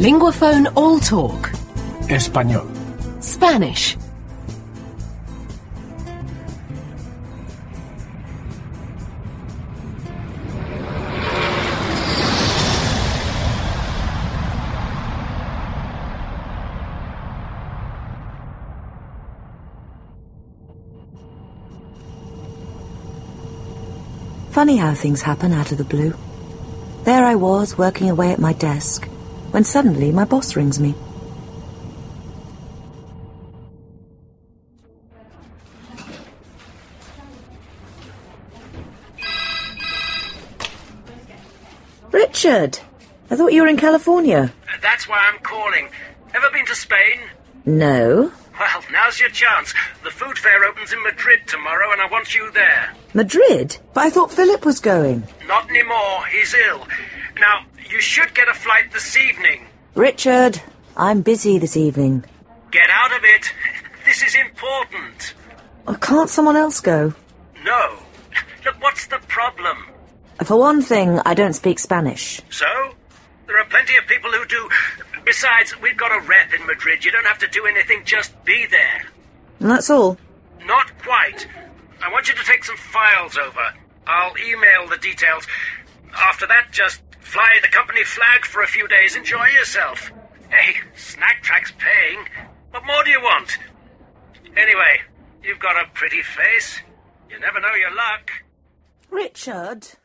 Linguaphone All Talk. Español. Spanish. Funny how things happen out of the blue. There I was, working away at my desk, when suddenly my boss rings me. Richard! I thought you were in California. That's why I'm calling. Ever been to Spain? No. Well, now's your chance. The food fair opens in Madrid tomorrow and I want you there. Madrid? But I thought Philip was going. Not anymore. He's ill. Now, you should get a flight this evening. Richard, I'm busy this evening. Get out of it. This is important. Oh, can't someone else go? No. Look, what's the problem? For one thing, I don't speak Spanish. So? There are plenty of people who do. Besides, we've got a rep in Madrid. You don't have to do anything, just be there. And that's all? Not quite. I want you to take some files over. I'll email the details. After that, just fly the company flag for a few days. Enjoy yourself. Hey, Snack Track's paying. What more do you want? Anyway, you've got a pretty face. You never know your luck. Richard...